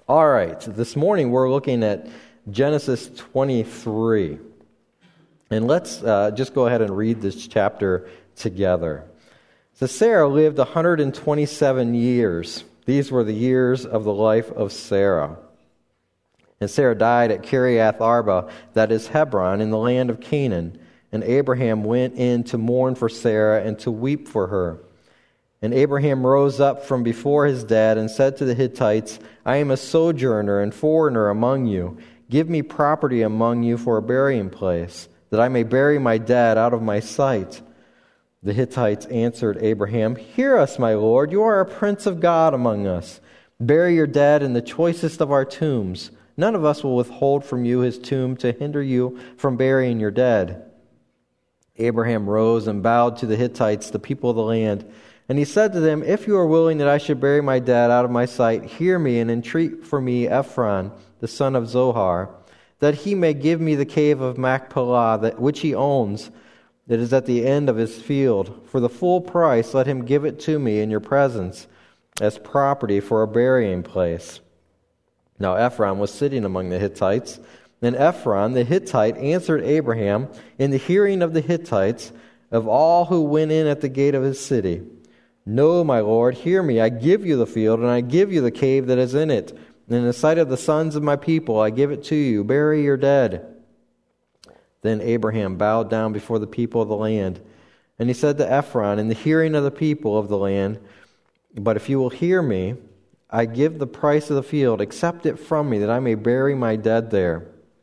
All right, this morning we're looking at Genesis 23. And let's just go ahead and read this chapter together. So Sarah lived 127 years. These were the years of the life of Sarah. And Sarah died at Kiriath Arba, that is Hebron, in the land of Canaan. And Abraham went in to mourn for Sarah and to weep for her. And Abraham rose up from before his dead and said to the Hittites, I am a sojourner and foreigner among you. Give me property among you for a burying place, that I may bury my dead out of my sight. The Hittites answered Abraham, Hear us, my lord, you are a prince of God among us. Bury your dead in the choicest of our tombs. None of us will withhold from you his tomb to hinder you from burying your dead. Abraham rose and bowed to the Hittites, the people of the land. And he said to them, If you are willing that I should bury my dead out of my sight, hear me and entreat for me Ephron, the son of Zohar, that he may give me the cave of Machpelah, which he owns, that is at the end of his field. For the full price, let him give it to me in your presence as property for a burying place. Now Ephron was sitting among the Hittites. And Ephron, the Hittite, answered Abraham in the hearing of the Hittites, of all who went in at the gate of his city, No, my lord, hear me. I give you the field, and I give you the cave that is in it. And in the sight of the sons of my people, I give it to you. Bury your dead. Then Abraham bowed down before the people of the land. And he said to Ephron, in the hearing of the people of the land, But if you will hear me, I give the price of the field. Accept it from me, that I may bury my dead there.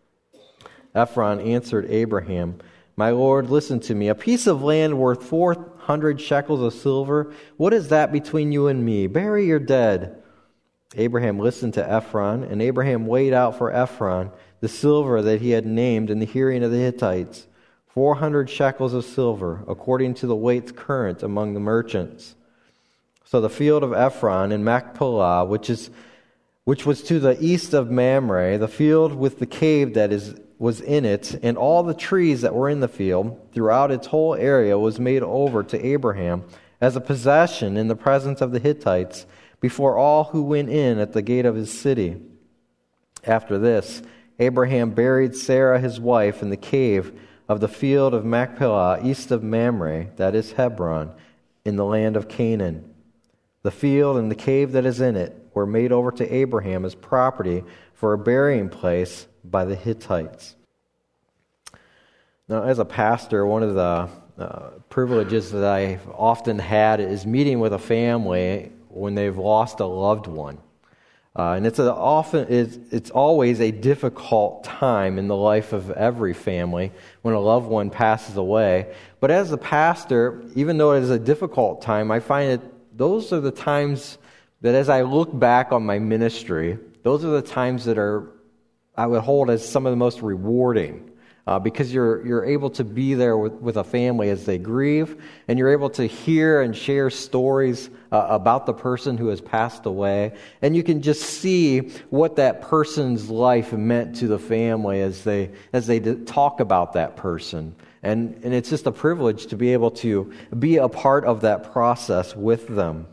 Ephron answered Abraham, My lord, listen to me. A piece of land worth 400 shekels of silver, what is that between you and me? Bury your dead. Abraham listened to Ephron, and Abraham weighed out for Ephron the silver that he had named in the hearing of the Hittites, 400 shekels of silver, according to the weights current among the merchants. So the field of Ephron in Machpelah, which was to the east of Mamre, the field with the cave that was in it, and all the trees that were in the field, throughout its whole area, was made over to Abraham as a possession in the presence of the Hittites, before all who went in at the gate of his city. After this, Abraham buried Sarah his wife in the cave of the field of Machpelah, east of Mamre, that is Hebron, in the land of Canaan. The field and the cave that is in it were made over to Abraham as property for a burying place by the Hittites. Now, as a pastor, one of the privileges that I've often had is meeting with a family when they've lost a loved one. And it's always a difficult time in the life of every family when a loved one passes away. But as a pastor, even though it is a difficult time, I find that those are the times that as I look back on my ministry, those are the times that I would hold as some of the most rewarding. Because you're able to be there with a family as they grieve, and you're able to hear and share stories about the person who has passed away, and you can just see what that person's life meant to the family as they talk about that person. And it's just a privilege to be able to be a part of that process with them.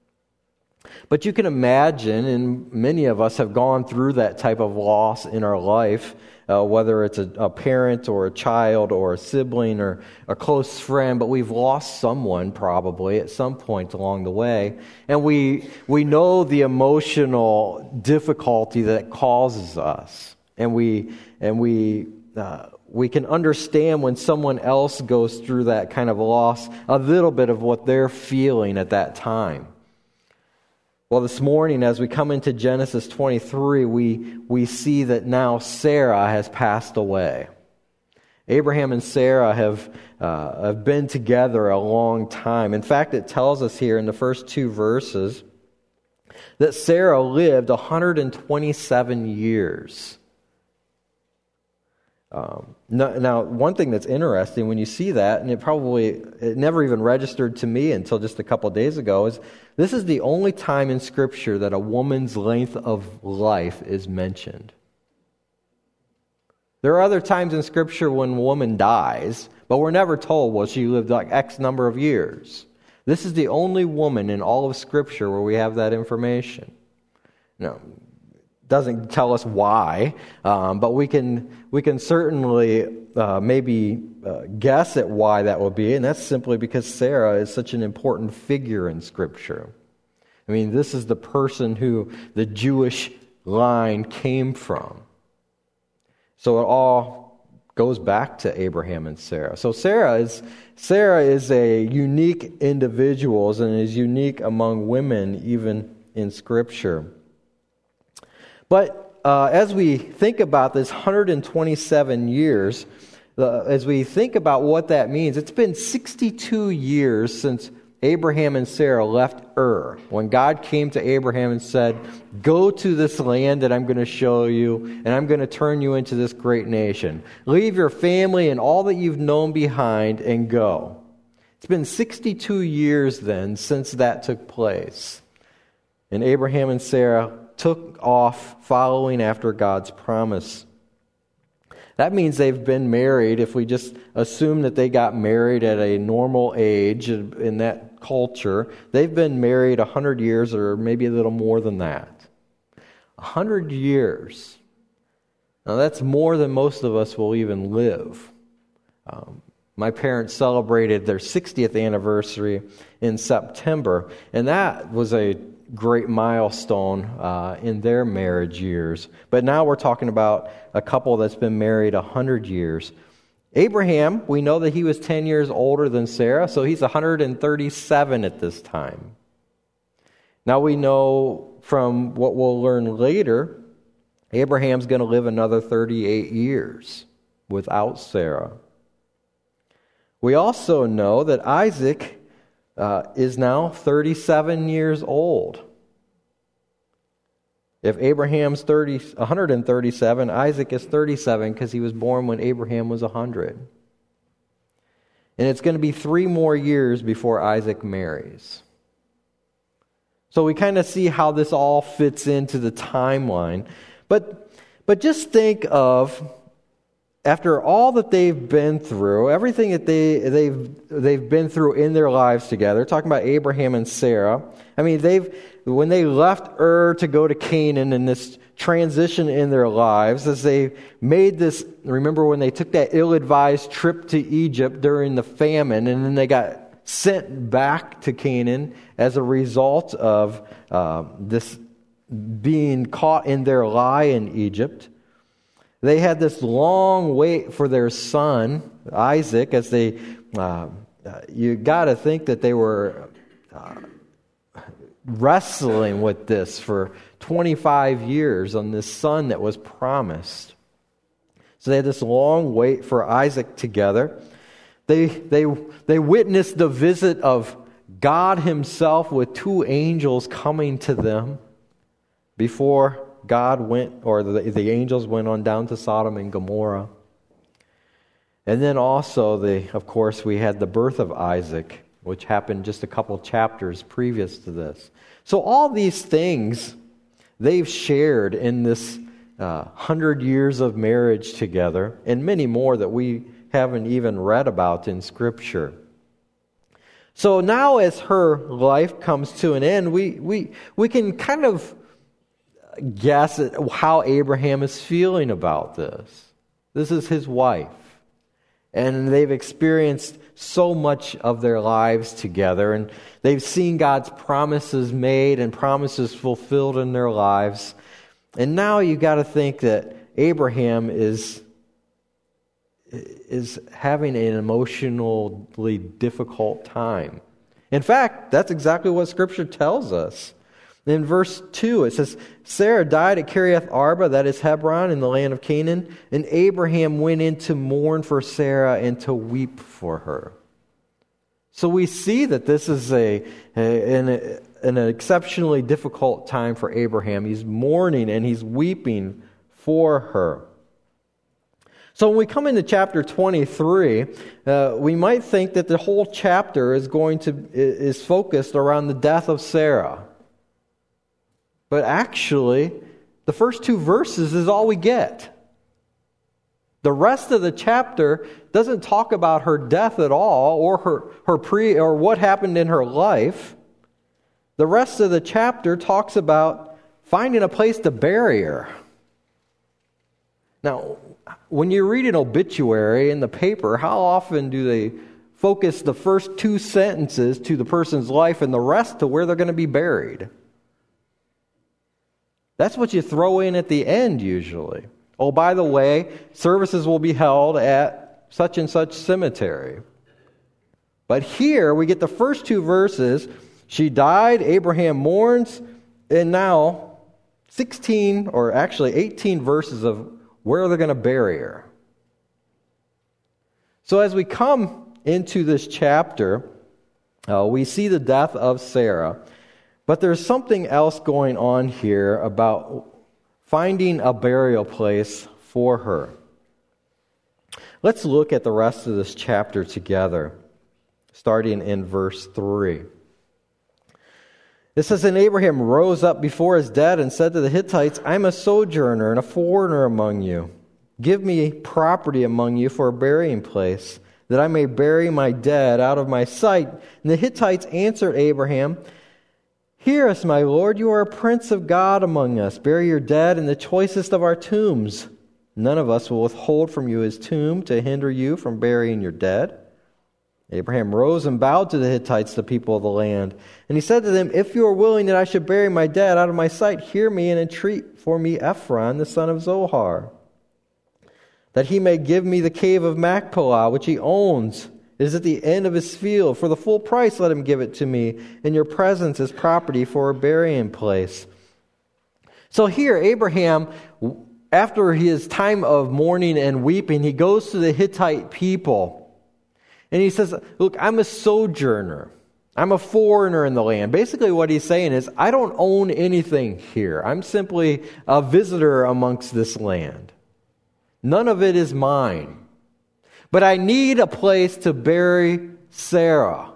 But you can imagine, and many of us have gone through that type of loss in our life, whether it's a parent or a child or a sibling or a close friend, but we've lost someone probably at some point along the way. And we know the emotional difficulty that it causes us. And we can understand when someone else goes through that kind of loss, a little bit of what they're feeling at that time. Well, this morning, as we come into Genesis 23, we see that now Sarah has passed away. Abraham and Sarah have been together a long time. In fact, it tells us here in the first two verses that Sarah lived 127 years. Now, one thing that's interesting when you see that, and it never even registered to me until just a couple of days ago, is this is the only time in Scripture that a woman's length of life is mentioned. There are other times in Scripture when a woman dies, but we're never told, well, she lived like X number of years. This is the only woman in all of Scripture where we have that information. Now, doesn't tell us why, but we can certainly maybe guess at why that would be, and that's simply because Sarah is such an important figure in Scripture. I mean, this is the person who the Jewish line came from. So it all goes back to Abraham and Sarah. So Sarah is a unique individual and is unique among women even in Scripture. But as we think about this 127 years, as we think about what that means, it's been 62 years since Abraham and Sarah left Ur, when God came to Abraham and said, "Go to this land that I'm going to show you, and I'm going to turn you into this great nation. Leave your family and all that you've known behind and go." It's been 62 years then since that took place. And Abraham and Sarah took off following after God's promise. That means they've been married. If we just assume that they got married at a normal age in that culture, they've been married 100 years or maybe a little more than that. 100 years. Now that's more than most of us will even live. My parents celebrated their 60th anniversary in September, and that was a great milestone in their marriage years. But now we're talking about a couple that's been married 100 years. Abraham, we know that he was 10 years older than Sarah, so he's 137 at this time. Now we know from what we'll learn later, Abraham's going to live another 38 years without Sarah. We also know that Isaac is now 37 years old. If Abraham's 137, Isaac is 37 because he was born when Abraham was 100. And it's going to be 3 more years before Isaac marries. So we kind of see how this all fits into the timeline. But just think of, after all that they've been through, everything that they've been through in their lives together, talking about Abraham and Sarah. I mean, when they left Ur to go to Canaan in this transition in their lives, as they made this, remember when they took that ill-advised trip to Egypt during the famine, and then they got sent back to Canaan as a result of this being caught in their lie in Egypt. They had this long wait for their son, Isaac, as they, you got to think that they were wrestling with this for 25 years on this son that was promised. So they had this long wait for Isaac together. They witnessed the visit of God himself with 2 angels coming to them before God went, or the angels went on down to Sodom and Gomorrah. And then also, of course, we had the birth of Isaac, which happened just a couple chapters previous to this. So all these things they've shared in this 100 years of marriage together, and many more that we haven't even read about in Scripture. So now as her life comes to an end, we can kind of guess at how Abraham is feeling about this. This is his wife. And they've experienced so much of their lives together, and they've seen God's promises made and promises fulfilled in their lives. And now you got to think that Abraham is having an emotionally difficult time. In fact, that's exactly what Scripture tells us. In verse 2, it says, Sarah died at Kiriath Arba, that is Hebron, in the land of Canaan, and Abraham went in to mourn for Sarah and to weep for her. So we see that this is an exceptionally difficult time for Abraham. He's mourning and he's weeping for her. So when we come into chapter 23, we might think that the whole chapter is focused around the death of Sarah. But actually, the first 2 verses is all we get. The rest of the chapter doesn't talk about her death at all, or or what happened in her life. The rest of the chapter talks about finding a place to bury her. Now, when you read an obituary in the paper, how often do they focus the first 2 sentences to the person's life and the rest to where they're going to be buried? That's what you throw in at the end usually. Oh, by the way, services will be held at such and such cemetery. But here we get the first 2 verses. She died, Abraham mourns, and now 16 or actually 18 verses of where they're going to bury her. So as we come into this chapter, we see the death of Sarah. But there's something else going on here about finding a burial place for her. Let's look at the rest of this chapter together, starting in verse 3. It says, "And Abraham rose up before his dead and said to the Hittites, I'm a sojourner and a foreigner among you. Give me property among you for a burying place, that I may bury my dead out of my sight. And the Hittites answered Abraham, Hear us, my Lord, you are a prince of God among us. Bury your dead in the choicest of our tombs. None of us will withhold from you his tomb to hinder you from burying your dead. Abraham rose and bowed to the Hittites, the people of the land. And he said to them, If you are willing that I should bury my dead out of my sight, hear me and entreat for me Ephron, the son of Zohar, that he may give me the cave of Machpelah, which he owns. It is at the end of his field. For the full price let him give it to me, in your presence as property for a burying place. So here, Abraham, after his time of mourning and weeping, he goes to the Hittite people. And he says, look, I'm a sojourner. I'm a foreigner in the land. Basically what he's saying is, I don't own anything here. I'm simply a visitor amongst this land. None of it is mine. But I need a place to bury Sarah.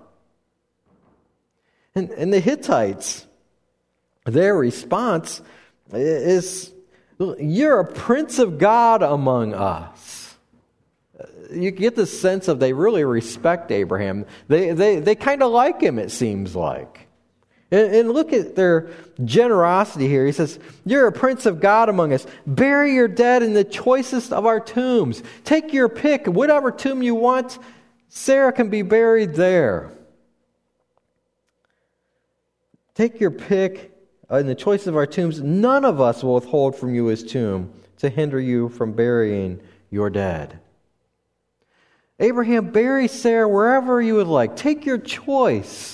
And the Hittites, their response is, you're a prince of God among us. You get the sense of they really respect Abraham. They kind of like him, it seems like. And look at their generosity here. He says, you're a prince of God among us. Bury your dead in the choicest of our tombs. Take your pick, whatever tomb you want. Sarah can be buried there. Take your pick in the choice of our tombs. None of us will withhold from you his tomb to hinder you from burying your dead. Abraham, bury Sarah wherever you would like. Take your choice.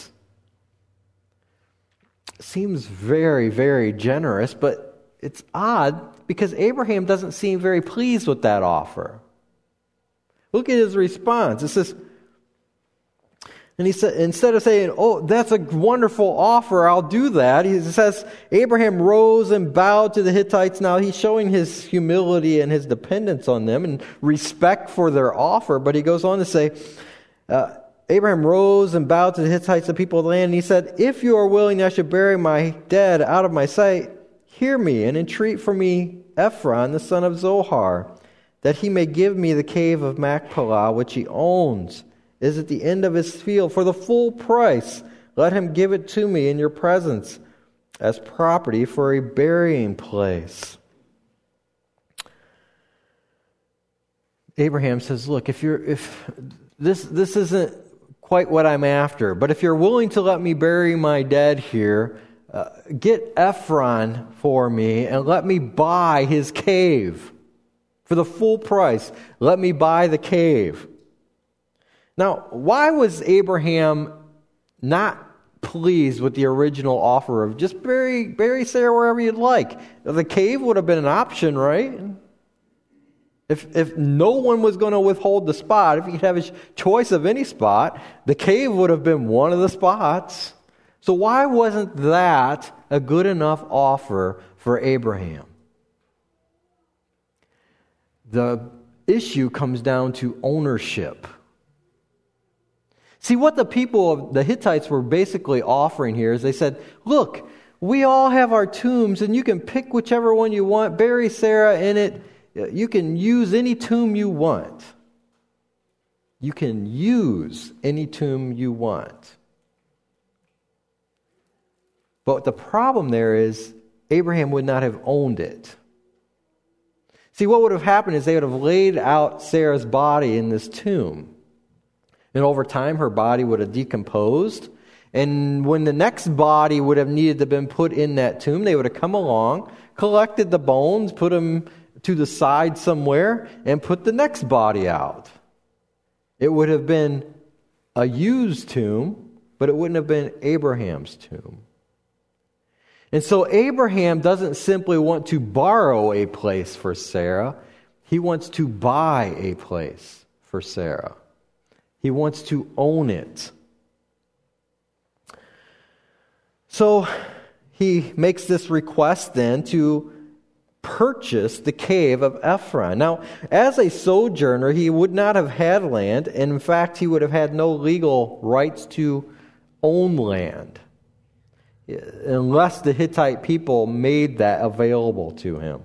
Seems very, very generous, but it's odd because Abraham doesn't seem very pleased with that offer. Look at his response. It says, and he said, instead of saying, oh, that's a wonderful offer, I'll do that, he says, Abraham rose and bowed to the Hittites. Now he's showing his humility and his dependence on them and respect for their offer, but he goes on to say, Abraham rose and bowed to the Hittites, the people of the land, and he said, If you are willing I should bury my dead out of my sight, hear me and entreat for me Ephron, the son of Zohar, that he may give me the cave of Machpelah, which he owns, is at the end of his field. For the full price, let him give it to me in your presence as property for a burying place. Abraham says, look, if this isn't quite what I'm after, but if you're willing to let me bury my dead here, get Ephron for me and let me buy his cave for the full price. Let me buy the cave. Now, why was Abraham not pleased with the original offer of just bury Sarah wherever you'd like? The cave would have been an option, right? If no one was going to withhold the spot, if he could have his choice of any spot, the cave would have been one of the spots. So why wasn't that a good enough offer for Abraham? The issue comes down to ownership. See, what the people of the Hittites were basically offering here is they said, look, we all have our tombs and you can pick whichever one you want, bury Sarah in it. You can use any tomb you want. You can use any tomb you want. But the problem there is Abraham would not have owned it. See, what would have happened is they would have laid out Sarah's body in this tomb. And over time, her body would have decomposed. And when the next body would have needed to have been put in that tomb, they would have come along, collected the bones, put them to the side somewhere, and put the next body out. It would have been a used tomb, but it wouldn't have been Abraham's tomb. And so Abraham doesn't simply want to borrow a place for Sarah. He wants to buy a place for Sarah. He wants to own it. So he makes this request then to purchase the cave of Ephron. Now, as a sojourner, he would not have had land, and in fact, he would have had no legal rights to own land, unless the Hittite people made that available to him.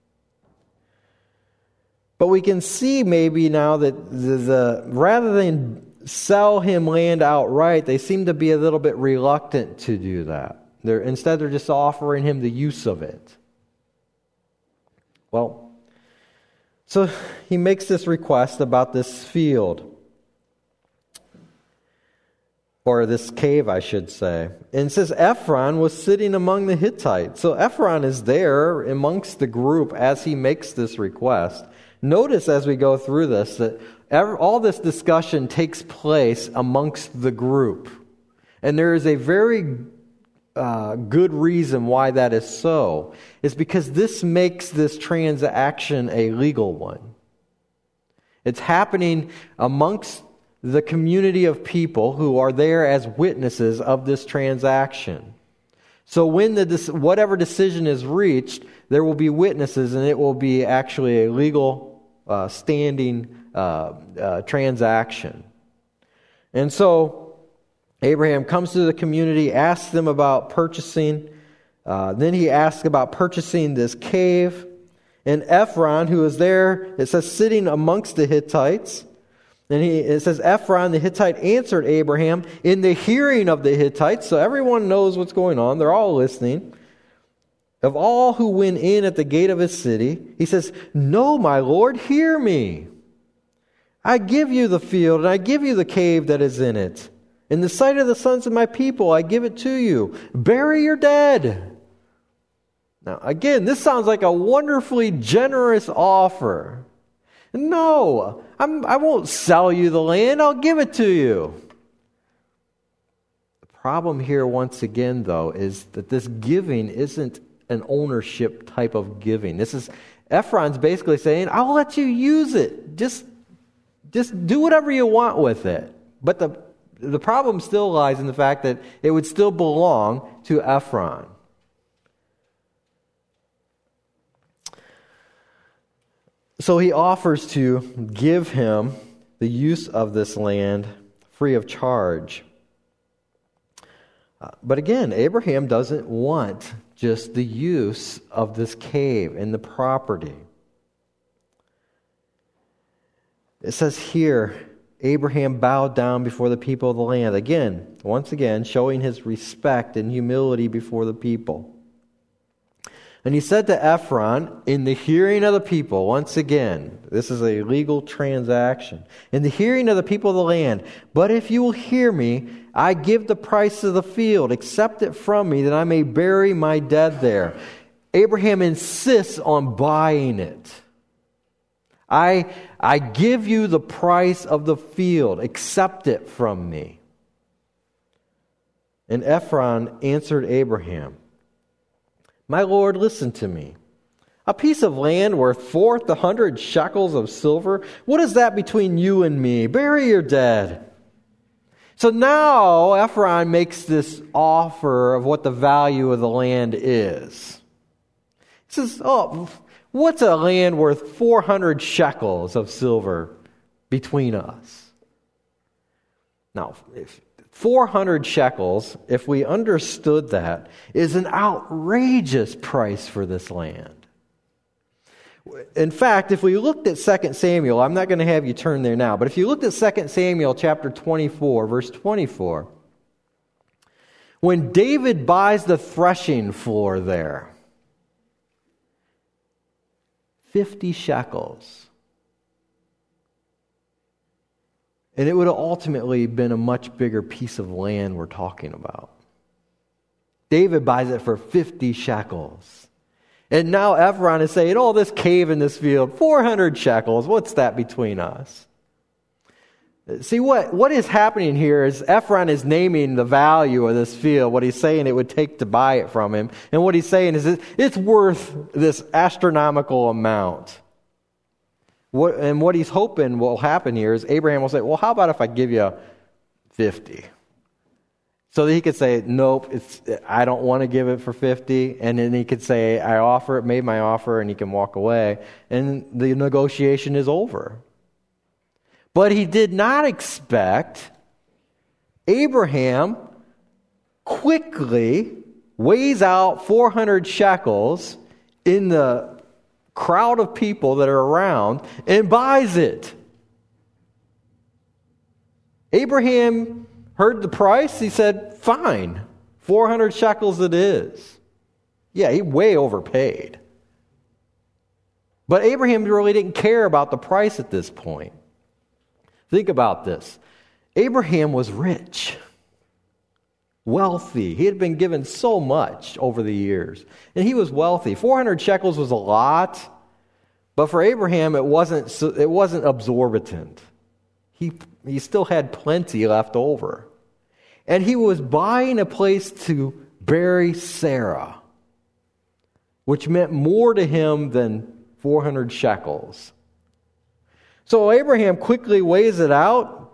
But we can see maybe now that rather than sell him land outright, they seem to be a little bit reluctant to do that. Instead, they're just offering him the use of it. Well, so he makes this request about this field. Or this cave, I should say. And it says Ephron was sitting among the Hittites. So Ephron is there amongst the group as he makes this request. Notice as we go through this that all this discussion takes place amongst the group. And there is a very good reason why that is so. It's because this makes this transaction a legal one. It's happening amongst the community of people who are there as witnesses of this transaction. So when whatever decision is reached, there will be witnesses, and it will be actually a legal standing transaction. And so Abraham comes to the community, asks them about purchasing. Then he asks about purchasing this cave. And Ephron, who is there, it says sitting amongst the Hittites. And it says, Ephron the Hittite answered Abraham in the hearing of the Hittites. So everyone knows what's going on. They're all listening. Of all who went in at the gate of his city, he says, "No, my Lord, hear me. I give you the field, and I give you the cave that is in it. In the sight of the sons of my people, I give it to you. Bury your dead." Now, again, this sounds like a wonderfully generous offer. No, I won't sell you the land. I'll give it to you. The problem here, once again, though, is that this giving isn't an ownership type of giving. Ephron's basically saying, "I'll let you use it. Just do whatever you want with it." But the problem still lies in the fact that it would still belong to Ephron. So he offers to give him the use of this land free of charge. But again, Abraham doesn't want just the use of this cave and the property. It says here, Abraham bowed down before the people of the land. Once again, showing his respect and humility before the people. And he said to Ephron, in the hearing of the people, once again, this is a legal transaction, in the hearing of the people of the land, "But if you will hear me, I give the price of the field, accept it from me, that I may bury my dead there." Abraham insists on buying it. I give you the price of the field, accept it from me. And Ephron answered Abraham, "My Lord, listen to me. A piece of land worth 400 shekels of silver, what is that between you and me? Bury your dead." So now Ephron makes this offer of what the value of the land is. He says, what's a land worth 400 shekels of silver between us? Now, if 400 shekels, if we understood that, is an outrageous price for this land. In fact, if we looked at 2 Samuel, I'm not going to have you turn there now, but if you looked at 2 Samuel chapter 24, verse 24, when David buys the threshing floor there, 50 shekels. And it would have ultimately been a much bigger piece of land we're talking about. David buys it for 50 shekels. And now Ephron is saying, oh, this cave in this field, 400 shekels. What's that between us? See, what is happening here is Ephron is naming the value of this field, what he's saying it would take to buy it from him. And what he's saying is it's worth this astronomical amount. What he's hoping will happen here is Abraham will say, well, how about if I give you 50? So that he could say, nope, I don't want to give it for 50. And then he could say, made my offer, and he can walk away. And the negotiation is over. But he did not expect Abraham quickly weighs out 400 shekels in the crowd of people that are around and buys it. Abraham heard the price. He said, fine, 400 shekels it is. Yeah, he way overpaid. But Abraham really didn't care about the price at this point. Think about this. Abraham was rich, wealthy. He had been given so much over the years. And he was wealthy. 400 shekels was a lot, but for Abraham it wasn't absorbent. He still had plenty left over. And he was buying a place to bury Sarah, which meant more to him than 400 shekels. So Abraham quickly weighs it out.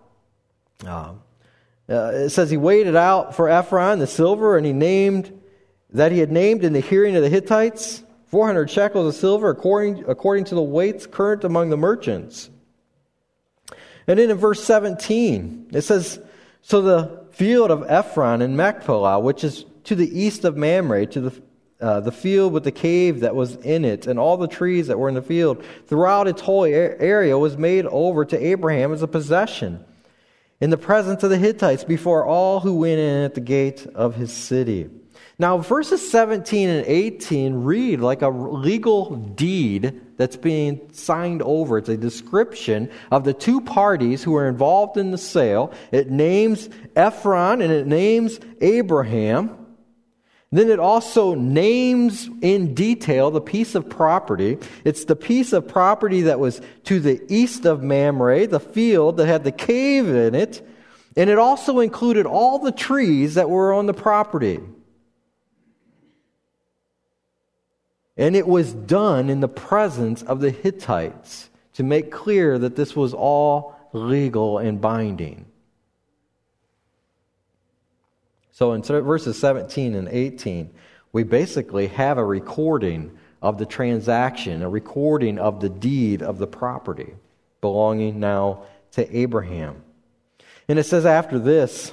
It says he weighed it out for Ephron, the silver, and he had named in the hearing of the Hittites 400 shekels of silver according to the weights current among the merchants. And then in verse 17, it says, so the field of Ephron in Machpelah, which is to the east of Mamre, to the field with the cave that was in it, and all the trees that were in the field, throughout its whole area was made over to Abraham as a possession, in the presence of the Hittites, before all who went in at the gate of his city. Now, verses 17 and 18 read like a legal deed that's being signed over. It's a description of the two parties who are involved in the sale. It names Ephron and it names Abraham. Then it also names in detail the piece of property. It's the piece of property that was to the east of Mamre, the field that had the cave in it, and it also included all the trees that were on the property. And it was done in the presence of the Hittites to make clear that this was all legal and binding. So in verses 17 and 18, we basically have a recording of the transaction, a recording of the deed of the property belonging now to Abraham. And it says after this,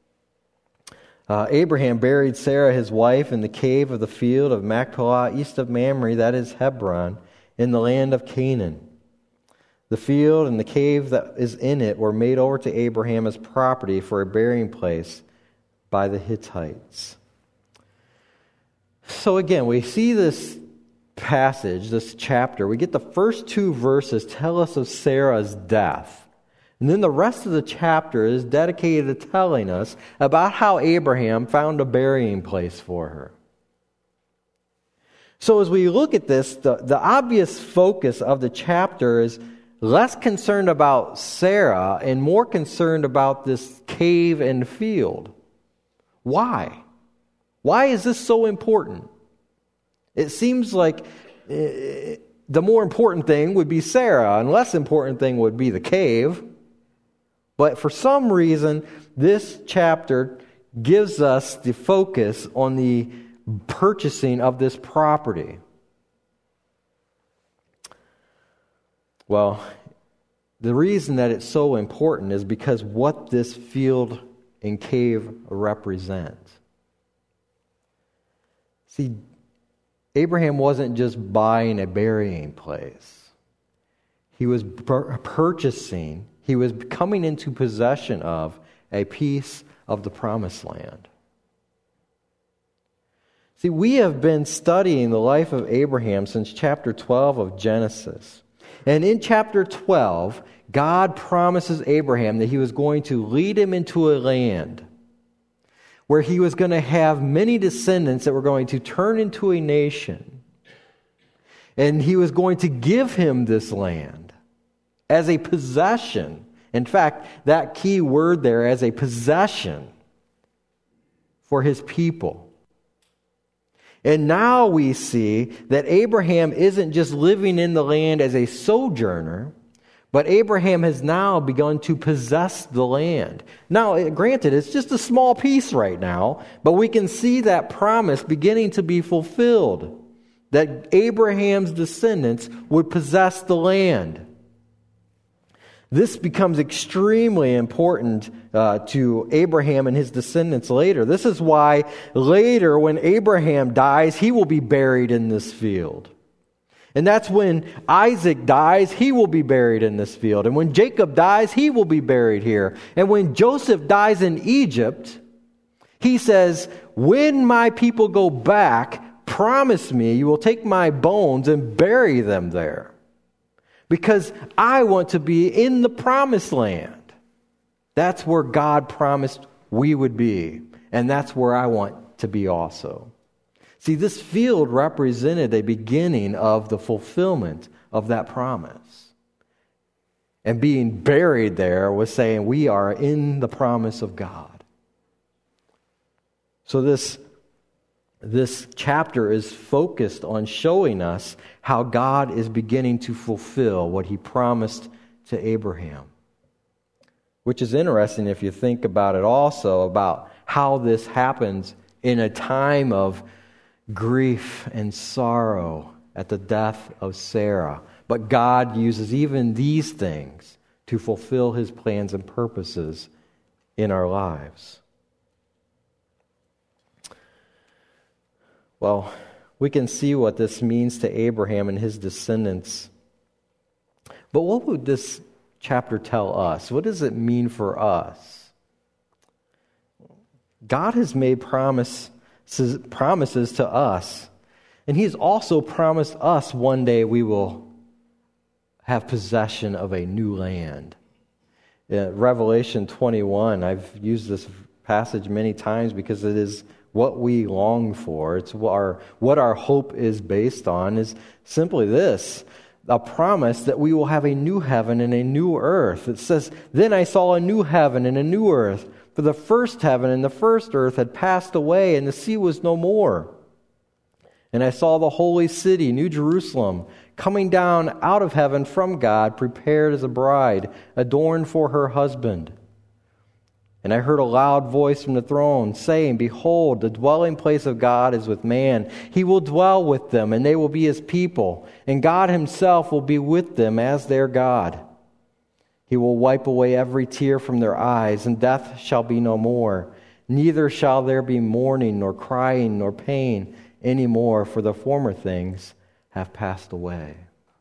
Abraham buried Sarah his wife in the cave of the field of Machpelah east of Mamre, that is Hebron, in the land of Canaan. The field and the cave that is in it were made over to Abraham as property for a burying place by the Hittites. So again, we see this passage, this chapter. We get the first two verses tell us of Sarah's death. And then the rest of the chapter is dedicated to telling us about how Abraham found a burying place for her. So as we look at this, the obvious focus of the chapter is less concerned about Sarah and more concerned about this cave and field. Why? Why is this so important? It seems like the more important thing would be Sarah, and less important thing would be the cave. But for some reason, this chapter gives us the focus on the purchasing of this property. Well, the reason that it's so important is because what this field and cave represent. See, Abraham wasn't just buying a burying place. He was purchasing, he was coming into possession of a piece of the promised land. See, we have been studying the life of Abraham since chapter 12 of Genesis. And in chapter 12, God promises Abraham that he was going to lead him into a land where he was going to have many descendants that were going to turn into a nation. And he was going to give him this land as a possession. In fact, that key word there, as a possession for his people. And now we see that Abraham isn't just living in the land as a sojourner, but Abraham has now begun to possess the land. Now, granted, it's just a small piece right now, but we can see that promise beginning to be fulfilled, that Abraham's descendants would possess the land. This becomes extremely important to Abraham and his descendants later. This is why later when Abraham dies, he will be buried in this field. And that's when Isaac dies, he will be buried in this field. And when Jacob dies, he will be buried here. And when Joseph dies in Egypt, he says, when my people go back, promise me you will take my bones and bury them there. Because I want to be in the promised land. That's where God promised we would be. And that's where I want to be also. See, this field represented a beginning of the fulfillment of that promise. And being buried there was saying we are in the promise of God. So this chapter is focused on showing us how God is beginning to fulfill what he promised to Abraham. Which is interesting if you think about it also, about how this happens in a time of grief and sorrow at the death of Sarah. But God uses even these things to fulfill his plans and purposes in our lives. Well, we can see what this means to Abraham and his descendants. But what would this chapter tell us? What does it mean for us? God has made promises to us, and he's also promised us one day we will have possession of a new land. In Revelation 21, I've used this passage many times because it is what we long for. It's what our hope is based on is simply this, a promise that we will have a new heaven and a new earth. It says, "Then I saw a new heaven and a new earth, for the first heaven and the first earth had passed away, and the sea was no more. And I saw the holy city, New Jerusalem, coming down out of heaven from God, prepared as a bride, adorned for her husband. And I heard a loud voice from the throne saying, 'Behold, the dwelling place of God is with man. He will dwell with them, and they will be his people. And God himself will be with them as their God. He will wipe away every tear from their eyes, and death shall be no more. Neither shall there be mourning, nor crying, nor pain any more, for the former things have passed away.'"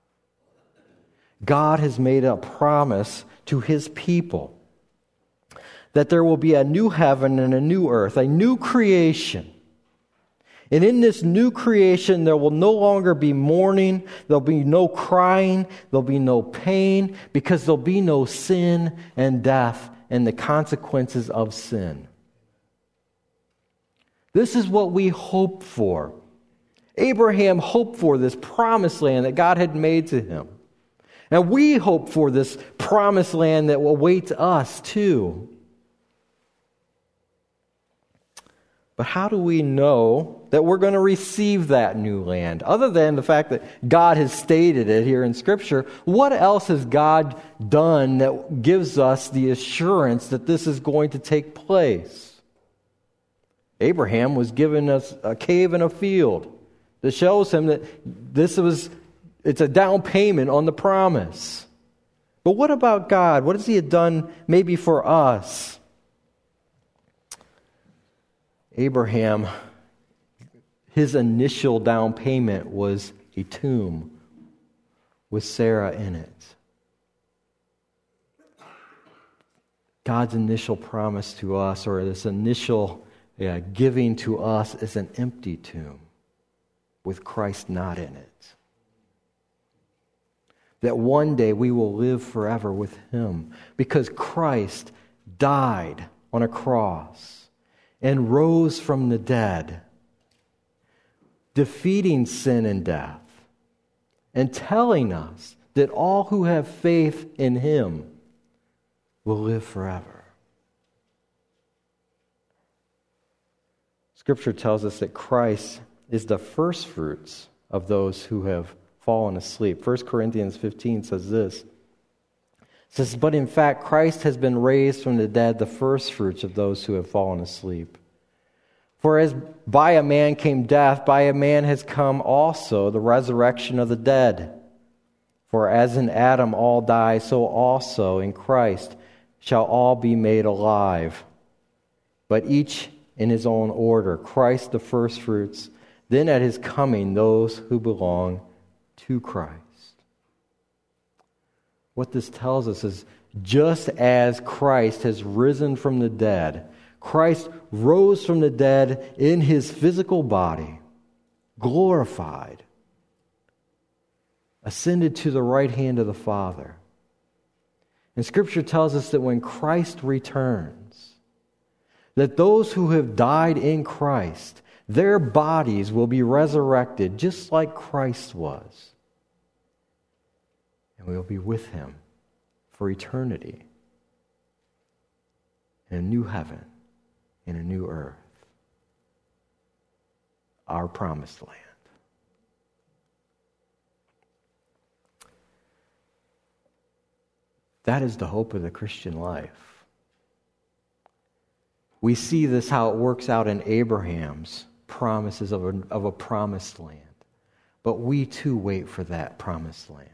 God has made a promise to his people that there will be a new heaven and a new earth, a new creation. And in this new creation, there will no longer be mourning, there'll be no crying, there'll be no pain, because there'll be no sin and death and the consequences of sin. This is what we hope for. Abraham hoped for this promised land that God had made to him. And we hope for this promised land that will await us too. But how do we know that we're going to receive that new land? Other than the fact that God has stated it here in Scripture, what else has God done that gives us the assurance that this is going to take place? Abraham was given us a cave and a field that shows him that it's a down payment on the promise. But what about God? What has he done maybe for us? Abraham, his initial down payment was a tomb with Sarah in it. God's initial promise to us, or this initial giving to us is an empty tomb with Christ not in it. That one day we will live forever with Him because Christ died on a cross and rose from the dead, defeating sin and death, and telling us that all who have faith in Him will live forever. Scripture tells us that Christ is the first fruits of those who have fallen asleep. 1 Corinthians 15 says this. It says, "But in fact, Christ has been raised from the dead, the first fruits of those who have fallen asleep. For as by a man came death, by a man has come also the resurrection of the dead. For as in Adam all die, so also in Christ shall all be made alive. But each in his own order, Christ the first fruits, then at His coming those who belong to Christ." What this tells us is just as Christ has risen from the dead, Christ rose from the dead in His physical body, glorified, ascended to the right hand of the Father. And Scripture tells us that when Christ returns, that those who have died in Christ, their bodies will be resurrected just like Christ was. And we will be with Him for eternity in a new heaven, in a new earth, our promised land. That is the hope of the Christian life. We see this, how it works out in Abraham's promises of a promised land. But we too wait for that promised land.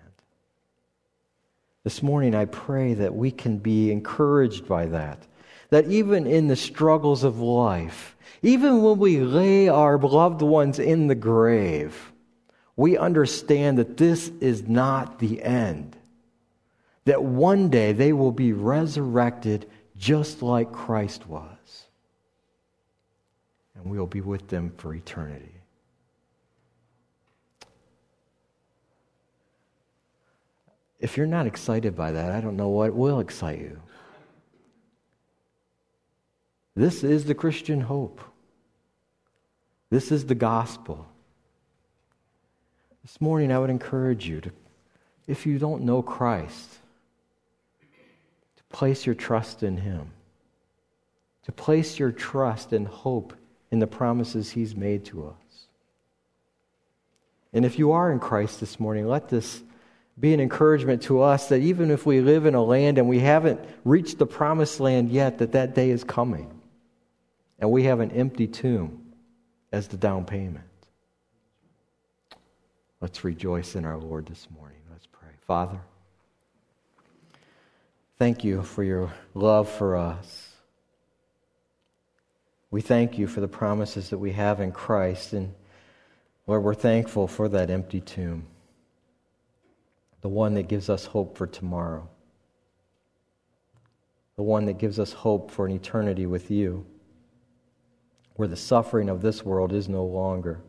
This morning I pray that we can be encouraged by that. That even in the struggles of life, even when we lay our loved ones in the grave, we understand that this is not the end. That one day they will be resurrected just like Christ was. And we will be with them for eternity. If you're not excited by that, I don't know what will excite you. This is the Christian hope. This is the gospel. This morning I would encourage you to, if you don't know Christ, to place your trust in Him. To place your trust and hope in the promises He's made to us. And if you are in Christ this morning, let this be an encouragement to us that even if we live in a land and we haven't reached the promised land yet, that day is coming. And we have an empty tomb as the down payment. Let's rejoice in our Lord this morning. Let's pray. Father, thank You for Your love for us. We thank You for the promises that we have in Christ. And Lord, we're thankful for that empty tomb. The one that gives us hope for tomorrow. The one that gives us hope for an eternity with You, where the suffering of this world is no longer.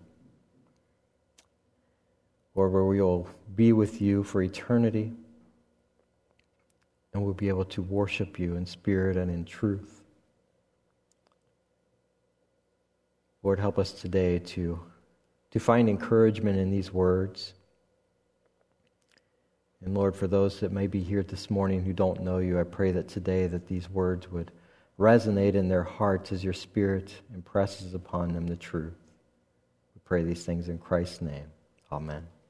Lord, where we will be with You for eternity, and we'll be able to worship You in spirit and in truth. Lord, help us today to find encouragement in these words. And Lord, for those that may be here this morning who don't know You, I pray that today that these words would resonate in their hearts as Your Spirit impresses upon them the truth. We pray these things in Christ's name. Amen.